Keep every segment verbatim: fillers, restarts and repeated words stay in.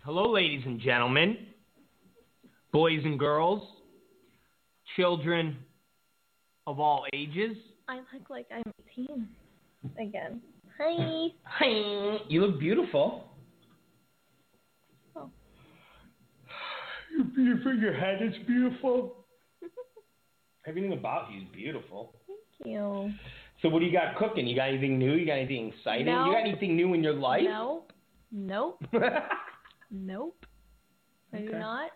Hello, ladies and gentlemen, boys and girls, children of all ages. I look like I'm eighteen again. Hi. Hi. You look beautiful. Oh. Your, beautiful, your head is beautiful. Everything about you is beautiful. Thank you. So what do you got cooking? You got anything new? You got anything exciting? No. You got anything new in your life? No. Nope. Nope. I Okay. do not.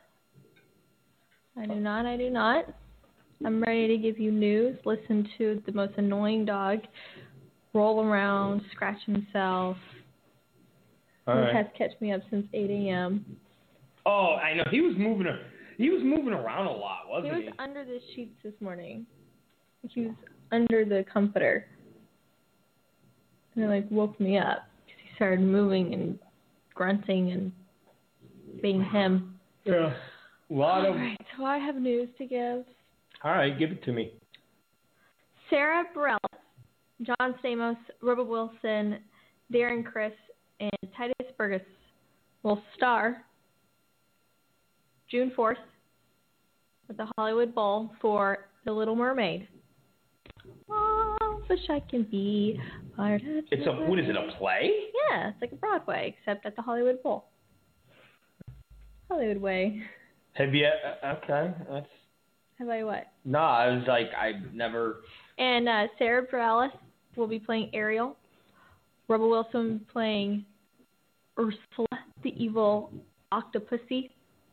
I do not. I do not. I'm ready to give you news. Listen to the most annoying dog roll around, scratch himself. All He right. has kept me up since eight a.m. Oh, I know. He was moving. He was moving around a lot, He wasn't was he? under the sheets this morning. He was under the comforter. And it like woke me up. He started moving and grunting and being him. Yeah. A lot of. All right, so I have news to give. All right, give it to me. Sarah Bareilles, John Stamos, Rebel Wilson, Darren Criss, and Titus Burgess will star June fourth at the Hollywood Bowl for The Little Mermaid. Oh, wish I can be part of It's a. What is it? A play? Yeah, it's like a Broadway, except at the Hollywood Bowl. Hollywood Way. Have you? Uh, okay. That's. Have I what? No, I was like, I've never. And uh, Sarah Bareilles will be playing Ariel. Rebel Wilson will be playing Ursula, the evil octopussy.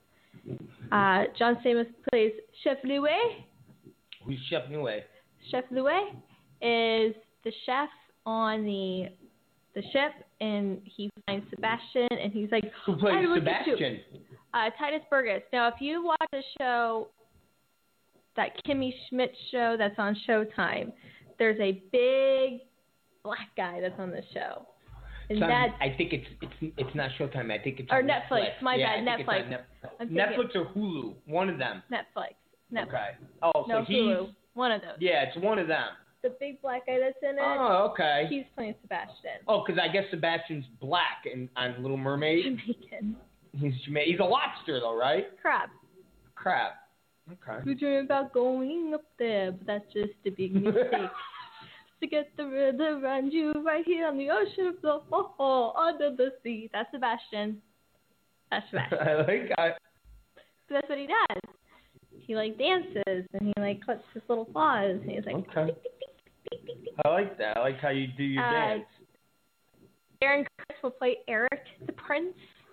Uh, John Stamos plays Chef Louis. Who's Chef Nue? Chef Louis is the chef on the the ship, and he finds Sebastian, and he's like, Who plays "I look at you." Sebastian? Uh, Titus Burgess. Now, if you watch the show, that Kimmy Schmidt show that's on Showtime, there's a big black guy that's on the show. And It's on- that's, I think it's it's it's not Showtime. I think it's or on Netflix. My yeah, bad, I think it's Netflix. on Nep- I'm thinking- Netflix or Hulu, one of them. Netflix. Netflix. Okay. Oh, so No, he's Hulu. One of those. yeah, it's one of them. The big black guy that's in it, Oh, okay. he's playing Sebastian. Oh, because I guess Sebastian's black in on Little Mermaid. Jamaican. He's Jama- he's a lobster though, right? Crap. Crab. Okay. We dream about going up there, but that's just a big mistake. To get the river around you right here on the ocean floor, oh, oh, under the sea. That's Sebastian. That's Sebastian. I like I. But that's what he does. He like dances and he like clips his little claws and he's like. Okay. Tick, tick, tick, tick, tick, tick. I like that. I like how you do your Uh, dance. Darren Criss will play Eric the Prince.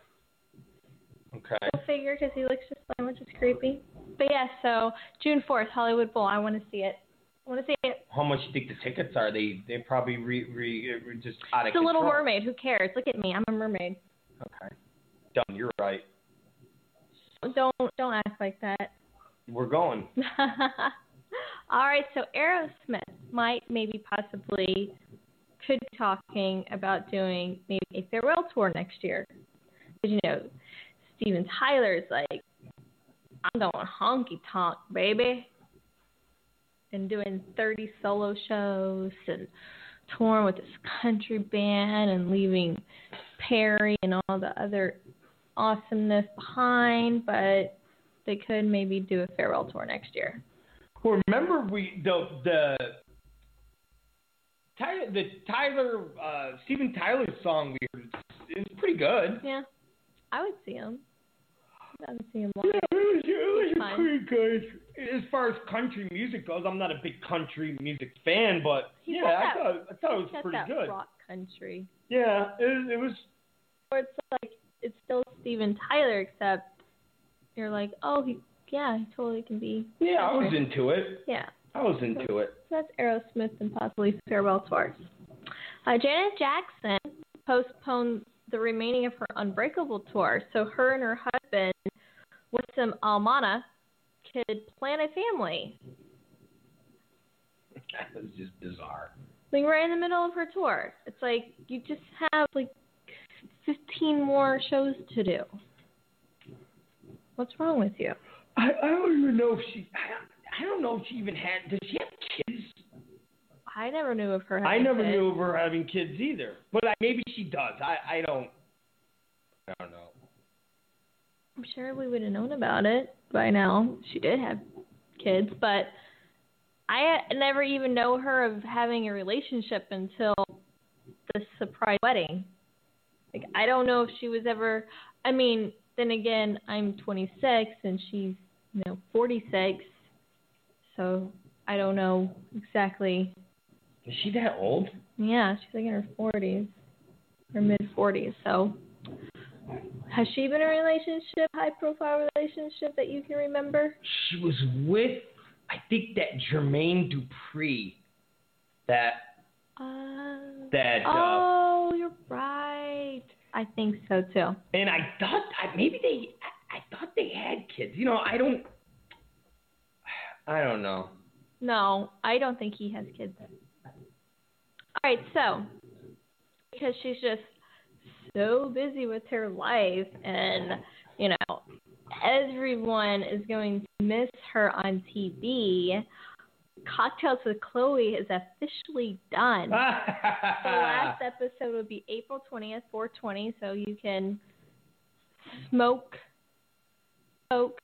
Okay. Go figure, because he looks just fine, which is creepy. But yeah, so June fourth, Hollywood Bowl. I want to see it. I want to see it. How much do you think the tickets are? They they probably re, re, re just out of It's a control. Little Mermaid. Who cares? Look at me. I'm a mermaid. Okay. Dumb, you're right. Don't don't act like that. We're going. All right, so Aerosmith might maybe possibly could be talking about doing maybe a farewell tour next year. Because, you know, Steven Tyler's like, I'm going honky tonk, baby. And doing thirty solo shows and touring with this country band and leaving Perry and all the other awesomeness behind. But they could maybe do a farewell tour next year. Well, remember we the the Tyler the Tyler uh, Steven Tyler song we heard is pretty good. Yeah, I would see him. I would see him Yeah, live. it was, it was Fine. pretty good. As far as country music goes, I'm not a big country music fan, but He's yeah, got I that- thought I thought it was He's got pretty that good. rock country. Yeah, it, it was. Or it's like it's still Steven Tyler, except you're like, oh, he, yeah, he totally can be. Yeah, I was country. into it. Yeah, I was into it. so that's Aerosmith and possibly farewell tours. Uh, Janet Jackson postponed the remaining of her Unbreakable tour, so her and her husband, Wissam Almana, could plan a family. That was just bizarre. Like right in the middle of her tour. It's like you just have like fifteen more shows to do. What's wrong with you? I, I don't even know if she. I, I don't know if she even had. Does she have kids? I never knew of her. I having never kids. knew of her having kids either. But I, maybe she does. I, I don't. I don't know. I'm sure we would have known about it by now. She did have kids, but I never even know her of having a relationship until the surprise wedding. Like, I don't know if she was ever, I mean, then again, I'm twenty-six and she's, you know, forty-six. So I don't know exactly. Is she that old? Yeah, she's like in her forties, her mid-forties. So has she been in a relationship, high-profile relationship that you can remember? She was with, I think, that Jermaine Dupri. That, uh, that, uh, oh, you're right. I think so, too. And I thought, maybe they, I thought they had kids. You know, I don't, I don't know. No, I don't think he has kids. All right, so, because she's just so busy with her life and, you know, everyone is going to miss her on T V, Cocktails with Chloe is officially done. The last episode will be April twentieth, four twenty, so you can smoke, poke,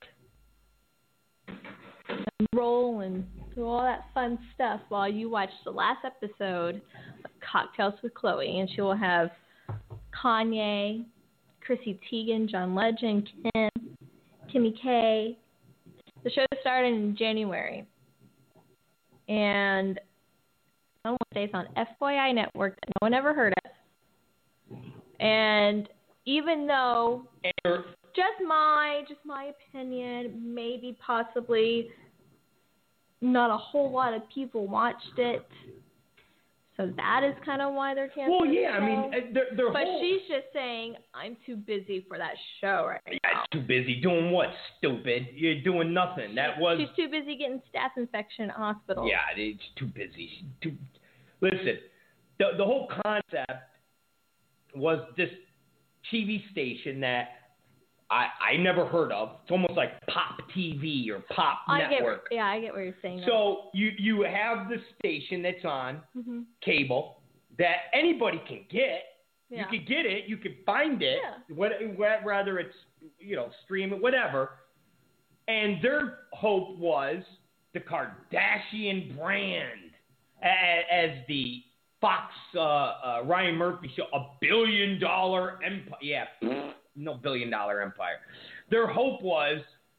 and roll, and do all that fun stuff while you watch the last episode of Cocktails with Chloe. And she will have Kanye, Chrissy Teigen, John Legend, Kim, Kimmy K. The show started in January. And I don't want to say it's on F Y I Network that no one ever heard of. And even though just my just my opinion, maybe possibly not a whole lot of people watched it. So that is kind of why they're canceling. Well, yeah, the show. I mean, they're, they're but whole... she's just saying, I'm too busy for that show right now. Yeah, too busy. Doing what, stupid? You're doing nothing. That was... She's too busy getting staph infection at hospital. Yeah, it's too busy. She's too... Listen, the, the whole concept was this T V station that I, I never heard of. It's almost like Pop T V or Pop I Network. Get, yeah, I get what you're saying. So you, you have the station that's on mm-hmm. cable that anybody can get. Yeah. You can get it. You can find it. Yeah. What, whether it's, you know, stream it, whatever. And their hope was the Kardashian brand as, as the Fox uh, uh, Ryan Murphy show, a billion dollar empire. Yeah, no billion dollar empire. Their hope was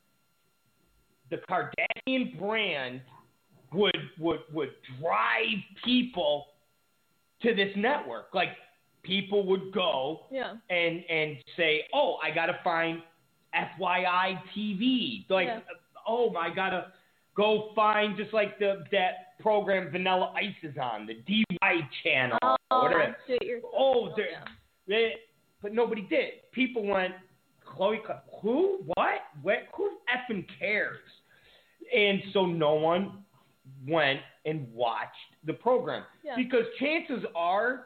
the Kardashian brand would would would drive people to this network. Like, people would go yeah. and and say, oh, I gotta find F Y I T V. Like, yeah. oh, I gotta go find just like the that program Vanilla Ice is on, the D Y channel. Oh, whatever. Oh, yeah. they, but nobody did. People went, Chloe, who? What? What? Who effing cares? And so no one went and watched the program. Yeah. Because chances are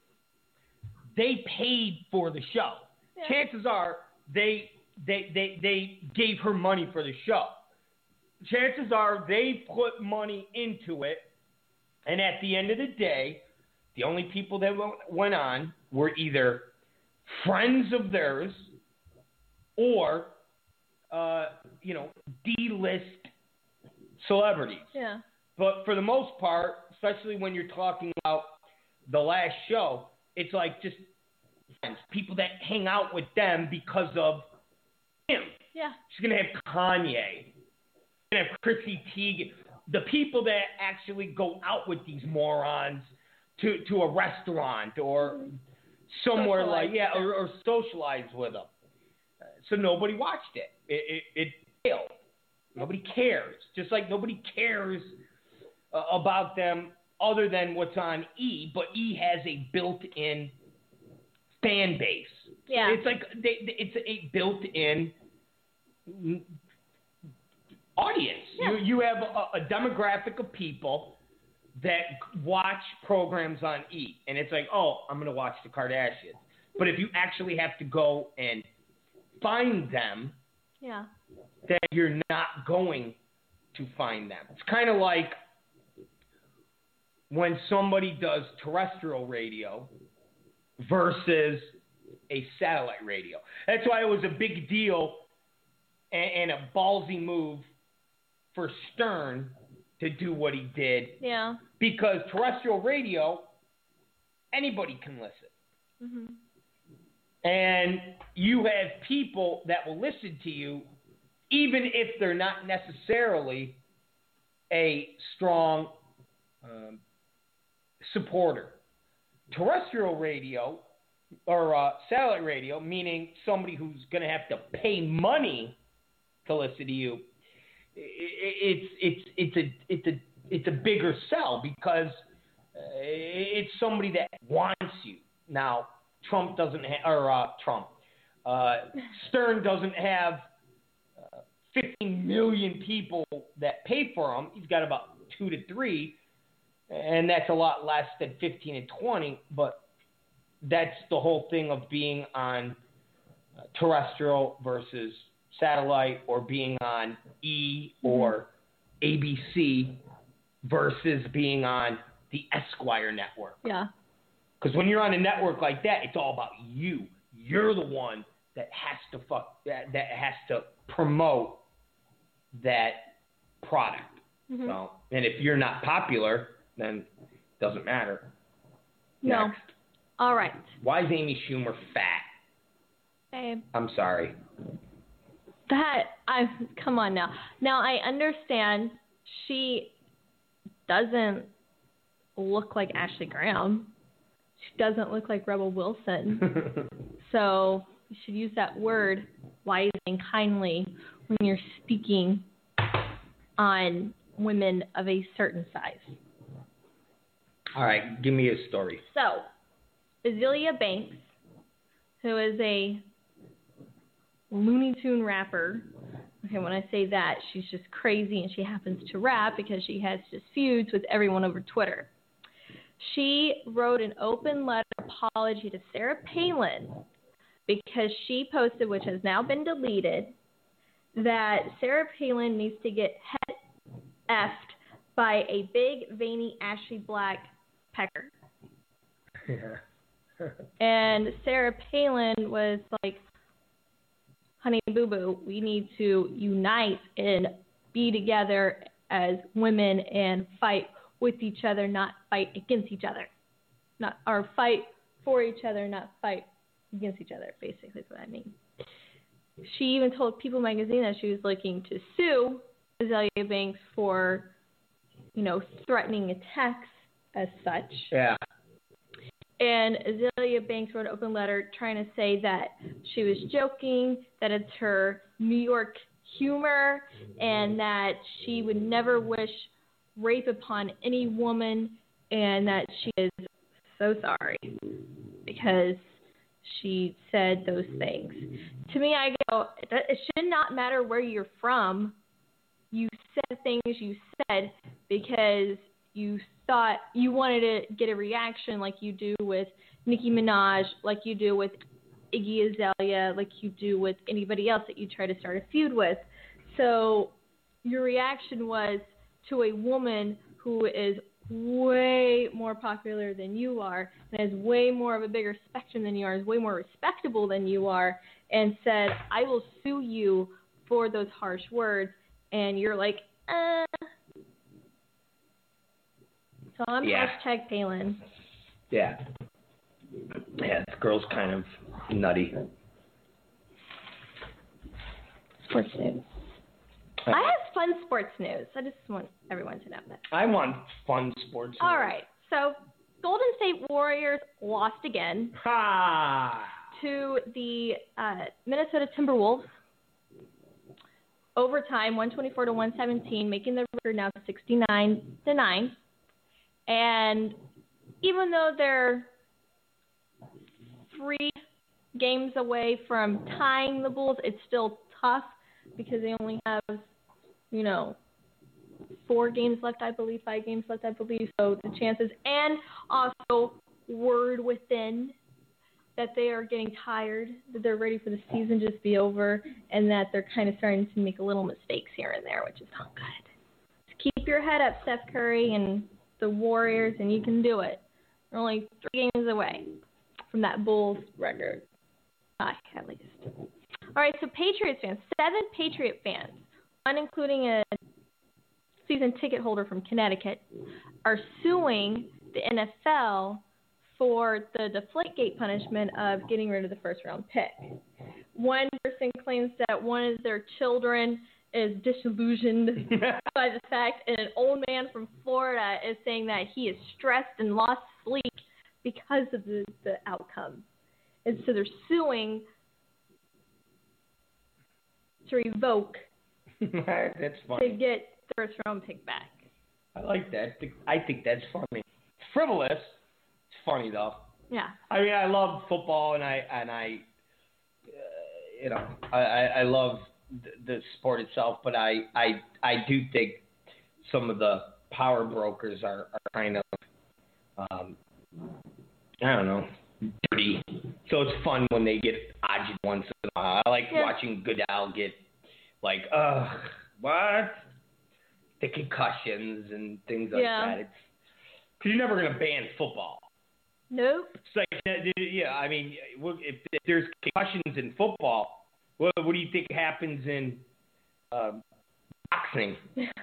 they paid for the show. Yeah. Chances are they, they, they, they gave her money for the show. Chances are they put money into it. And at the end of the day, the only people that went on were either friends of theirs or, uh, you know, D-list celebrities. Yeah. But for the most part, especially when you're talking about the last show, it's like just friends, people that hang out with them because of him. Yeah. She's going to have Kanye. She's going to have Chrissy Teigen. The people that actually go out with these morons to, to a restaurant or somewhere Socialize, like, yeah, or, or socialize with them. So nobody watched it. It, it, it failed. Nobody cares. Just like nobody cares uh, about them other than what's on E, but E has a built-in fan base. Yeah. It's like they, it's a built-in audience. Yeah. You you have a, a demographic of people that watch programs on E, and it's like, oh, I'm going to watch the Kardashians. But if you actually have to go and find them, yeah, then you're not going to find them. It's kind of like when somebody does terrestrial radio versus a satellite radio. That's why it was a big deal and, and a ballsy move for Stern to do what he did. Yeah. Because terrestrial radio, anybody can listen. Mm-hmm. And you have people that will listen to you even if they're not necessarily a strong um, supporter. Terrestrial radio or uh, satellite radio, meaning somebody who's going to have to pay money to listen to you, it's it's it's a it's a it's a bigger sell because it's somebody that wants you. Now, Trump doesn't have, or uh, Trump, uh, Stern doesn't have uh, fifteen million people that pay for him. He's got about two to three, and that's a lot less than fifteen and twenty. But that's the whole thing of being on uh, terrestrial versus satellite, or being on E or A B C versus being on the Esquire network. Yeah. Because when you're on a network like that, it's all about you. You're the one that has to fuck that, that has to promote that product. Mm-hmm. So, and if you're not popular, then it doesn't matter. No. Next. All right. Why is Amy Schumer fat? Babe. I'm sorry. That I come on now. Now I understand she doesn't look like Ashley Graham. She doesn't look like Rebel Wilson. So you should use that word wisely and kindly when you're speaking on women of a certain size. All right, give me a story. So, Azealia Banks, who is a Looney Tune rapper. Okay, when I say that, she's just crazy and she happens to rap because she has just feuds with everyone over Twitter. She wrote an open letter apology to Sarah Palin because she posted, which has now been deleted, that Sarah Palin needs to get head effed by a big, veiny, ashy black pecker. Yeah. And Sarah Palin was like, honey boo boo, we need to unite and be together as women and fight with each other, not fight against each other. Not or fight for each other, not fight against each other, basically is what I mean. She even told People magazine that she was looking to sue Azealia Banks for, you know, threatening attacks as such. Yeah. And Azealia Banks wrote an open letter trying to say that she was joking, that it's her New York humor, and that she would never wish rape upon any woman, and that she is so sorry because she said those things. To me, I go, it should not matter where you're from. You said things you said because you thought you wanted to get a reaction like you do with Nicki Minaj, like you do with Iggy Azalea, like you do with anybody else that you try to start a feud with. So your reaction was to a woman who is way more popular than you are and has way more of a bigger spectrum than you are, is way more respectable than you are, and said, I will sue you for those harsh words. And you're like, uh. So I'm yeah. hashtag Palin. Yeah. Yeah, this girl's kind of nutty. Sports news. I have fun sports news. I just want everyone to know that. I want fun sports news. All right. So Golden State Warriors lost again ha! to the uh, Minnesota Timberwolves. Overtime, one twenty-four to one seventeen, making the record now sixty-nine to nine. And even though they're three games away from tying the Bulls, it's still tough because they only have, you know, four games left, I believe, five games left, I believe. So the chances, and also word within that they are getting tired, that they're ready for the season to just be over, and that they're kind of starting to make a little mistakes here and there, which is not good. So keep your head up, Steph Curry and the Warriors, and you can do it. They're only three games away from that Bulls record, ah, at least. All right, so Patriots fans, seven Patriot fans, one including a season ticket holder from Connecticut, are suing the N F L for the Deflategate punishment of getting rid of the first round pick. One person claims that one of their children is disillusioned by the fact, and an old man from Florida is saying that he is stressed and lost sleep because of the, the outcome. And so they're suing to revoke That's funny. to get the first round pick back. I like that. I think that's funny. Frivolous. It's funny though. Yeah. I mean, I love football, and I and I, uh, you know, I, I, I love the, the sport itself, but I, I I do think some of the power brokers are, are kind of, um, I don't know, dirty. So it's fun when they get odds once in a while. I like Yeah. watching Goodell get like, ugh, what? The concussions and things like Yeah. that. It's because you're never going to ban football. Nope. It's like, yeah, I mean, if, if there's concussions in football, what, what do you think happens in um, boxing?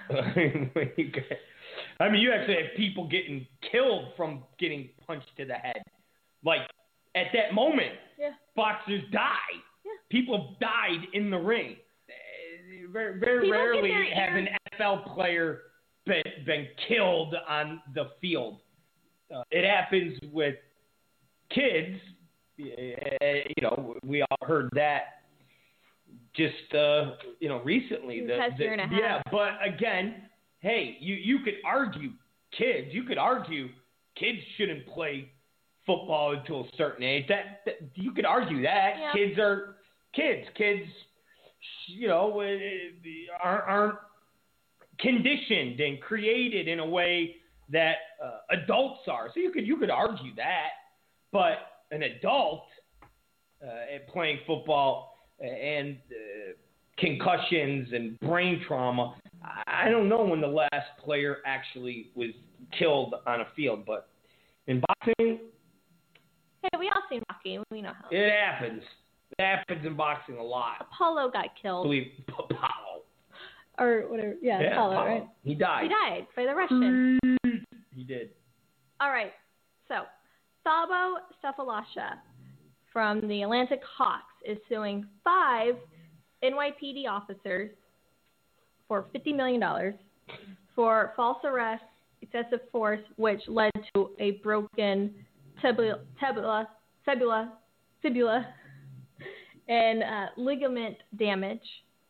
I mean, you actually have people getting killed from getting punched to the head. Like, at that moment, Yeah. boxers die. Yeah. People have died in the ring. Uh, Very, very People get rarely their has ear- an N F L player been, been killed on the field. Uh, it happens with kids. Uh, you know, we all heard that just uh, you know recently. The The, past the- year and a half. Yeah, but again, hey, you you could argue kids. You could argue kids shouldn't play football until a certain age. That, that you could argue that Yeah. kids are kids. Kids, you know, uh, aren't, aren't conditioned and created in a way that uh, adults are. So you could you could argue that, but an adult uh, at playing football and uh, concussions and brain trauma, I don't know when the last player actually was killed on a field, but in boxing, Hey, we all seen Rocky. We know how. it happens. It happens in boxing a lot. Apollo got I killed. believe Apollo. Or whatever. Yeah, Yeah, Apollo, Apollo. right? He died. He died by the Russian. He did. All right. So, Thabo Sefalasha from the Atlantic Hawks is suing five N Y P D officers for fifty million dollars for false arrest, excessive force, which led to a broken tibula, tibula, fibula, fibula and uh, ligament damage,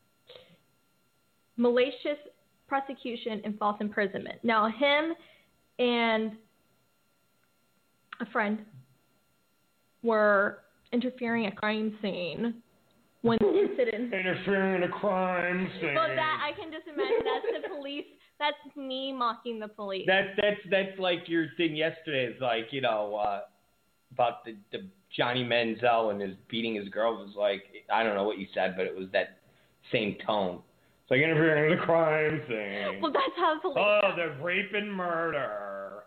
malicious prosecution, and false imprisonment. Now, him and a friend were interfering at a crime scene when the incident. Interfering in a crime scene. Well, that I can just imagine that's the police. That's me mocking the police. That's that's that's like your thing yesterday. Is like you know uh, about the, the Johnny Manziel and his beating his girl. It was like I don't know what you said, but it was that same tone. It's like interfering in the crime scene. Well, that's how the police. Oh, are. they're rape and murder.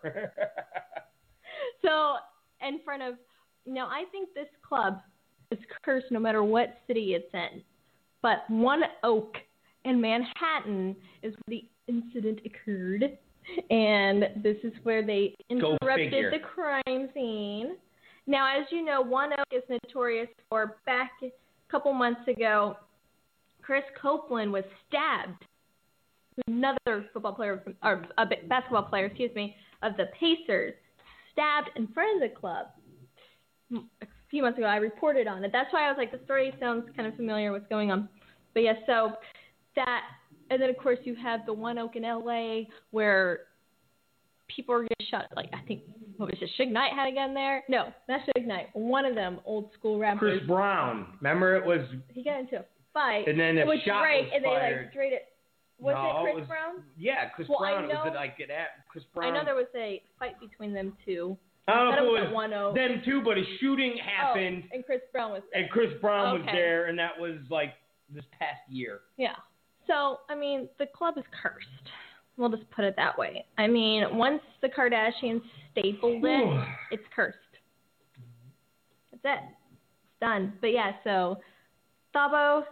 So, in front of. Now, I think this club is cursed no matter what city it's in. But One Oak in Manhattan is where the incident occurred. And this is where they Go interrupted figure. the crime scene. Now, as you know, One Oak is notorious for back a couple months ago, Chris Copeland was stabbed. Another football player, from, or a basketball player, excuse me, of the Pacers, stabbed in front of the club. A few months ago, I reported on it. That's why I was like, the story sounds kind of familiar. What's going on? But yeah, so that, and then of course you have the One Oak in L A where people are getting shot. Like I think what was it? Suge Knight had a gun there. No, not Suge Knight. One of them, old school rappers. Chris Brown. Remember it was, He got into a fight. and then a which shot right, was and they fired. like straight it. Was No, it Chris was, Brown? Yeah, Chris Well, I Brown. know- was it like it at Chris Brown? I know there was a fight between them two. I don't I know thought if it it was was at One Oak. them too, but a shooting Oh, happened, and Chris Brown was there. and Chris Brown was Okay. there, and that was like this past year. Yeah. So, I mean, the club is cursed. We'll just put it that way. I mean, once the Kardashians stapled it, it's cursed. That's it. It's done. But yeah, so Thabo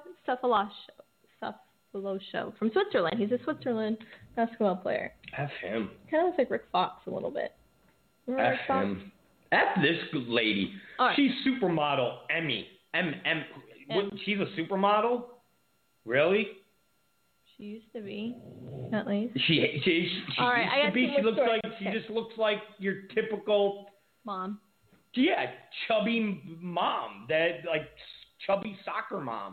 Sefolosho from Switzerland. He's a Switzerland basketball player. F him. Kind of looks like Rick Fox a little bit. Remember F Rick Fox? him. F this lady. Right. She's supermodel Emmy. M M. What, she's a supermodel? Really? She used to be, at least. She she she, she All right, used I got to be. two She more looks stories. like she Okay. just looks like your typical Mom. yeah chubby mom that like chubby soccer mom.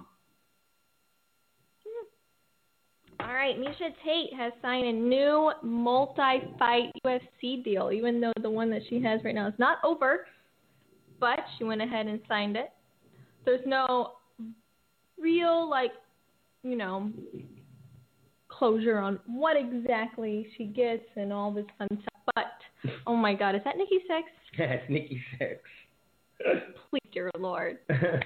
All right, Misha Tate has signed a new multi-fight U F C deal, even though the one that she has right now is not over. But she went ahead and signed it. There's no real, like, you know, closure on what exactly she gets and all this fun stuff. But, oh my God, is that Nikki Sixx? That's Nikki Sixx. Please, dear Lord.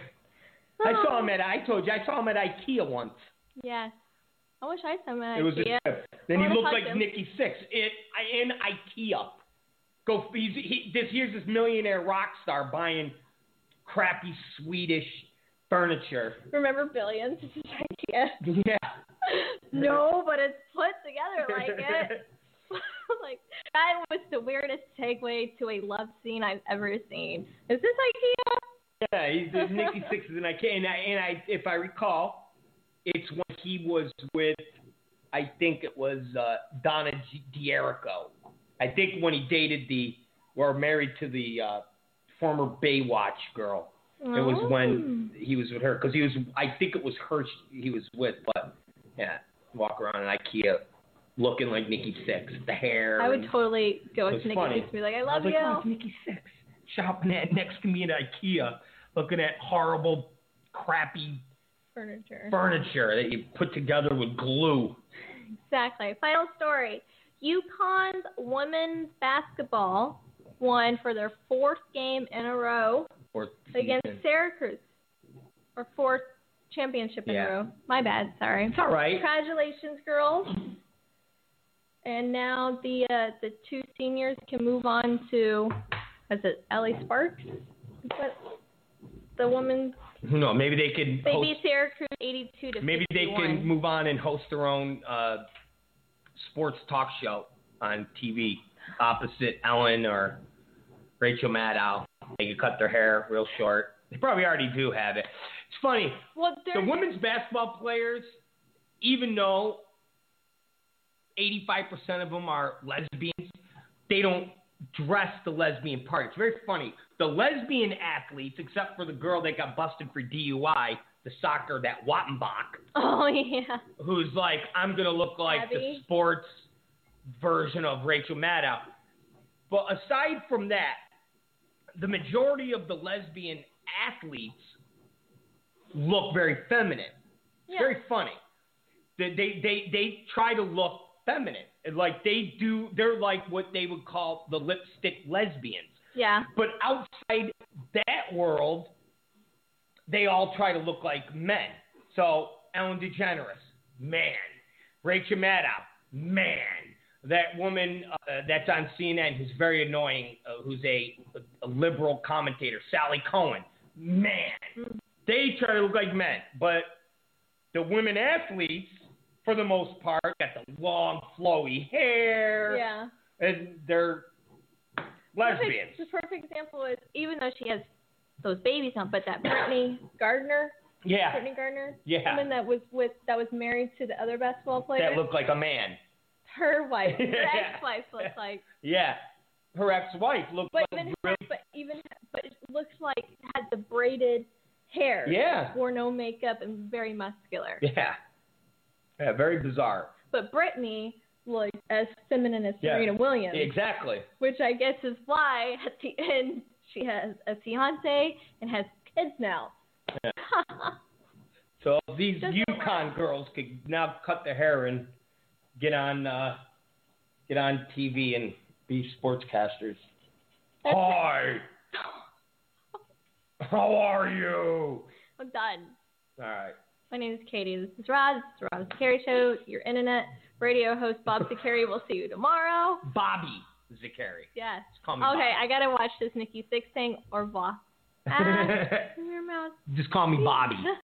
I saw him at. I told you I saw him at IKEA once. Yes. I wish I saw him at It was IKEA. a trip. Then I he wanna looked touch like him. Nikki Sixx in, in IKEA. Go. He's, he, this here's this millionaire rock star buying crappy Swedish furniture. Remember Billions? This is IKEA. Yeah. No, but it's put together like it. Like, that was the weirdest segue to a love scene I've ever seen. Is this IKEA? Yeah, he's there's Nikki Sixx is in IKEA, and I, and I, if I recall, it's when he was with, I think it was uh, Donna G- D'Erico. I think when he dated the, or married to the uh, former Baywatch girl. Oh. It was when he was with her, because he was, I think it was her he was with, but yeah, walk around in IKEA looking like Nikki Sixx, the hair. I would and, totally go it with was Nikki funny. Sixx and be like, I I love was you. like, oh, it's Nikki Sixx shopping at next to me at IKEA, looking at horrible, crappy Furniture. furniture that you put together with glue. Exactly. Final story. UConn's women's basketball won for their fourth game in a row Or against Syracuse. Or fourth championship in Yeah. a row. My bad, sorry. It's all right. Congratulations, girls. And now the uh, the two seniors can move on to, is it Ellie Sparks? Is that the women's? Who knows? Maybe they could. They host, beat Syracuse eighty-two to maybe they fifty-one. can move on and host their own uh, sports talk show on T V opposite Ellen or Rachel Maddow. They could cut their hair real short. They probably already do have it. It's funny. Well, The women's basketball players, even though eighty-five percent of them are lesbians, they don't dress the lesbian part. It's very funny. The lesbian athletes, except for the girl that got busted for D U I, the soccer, that Wattenbach, Oh, yeah. who's like, I'm going to look like Abby? the sports version of Rachel Maddow. But aside from that, the majority of the lesbian athletes look very feminine. It's Yeah. very funny. They, they they they try to look feminine. And like they do, they're like what they would call the lipstick lesbians. Yeah. But outside that world, they all try to look like men. So Ellen DeGeneres, man. Rachel Maddow, man. That woman uh, that's on C N N who's very annoying, uh, who's a, a liberal commentator, Sally Cohen, man. They try to look like men. But the women athletes, for the most part, got the long, flowy hair. Yeah. And they're lesbians. Perfect, the perfect example is, even though she has those babies on, but that Brittany Gardner, Yeah. Brittany Gardner, Yeah. woman that was with that was married to the other basketball player, That looked like a man. her wife, her Yeah. ex-wife looks like, Yeah. Her ex-wife looked but like even really. but even but it looks like had the braided hair, Yeah. wore no makeup and very muscular. Yeah. Yeah, very bizarre. But Brittany looked as feminine as Yeah. Serena Williams, Exactly. which I guess is why at the end she has a fiance and has kids now. Yeah. So these Doesn't UConn girls could now cut their hair and get on uh, get on T V and be sportscasters. That's Hi. How are you? I'm done. All right. My name is Katie. This is Roz. This is the Roz Zakari Show. Your internet radio host, Bob Zakari. We'll see you tomorrow. Bobby Zakari. Yes. Just call me Okay, Bobby. I gotta watch this Nikki Sixx thing. Au revoir. Ah, in your mouth. Just call me Bobby.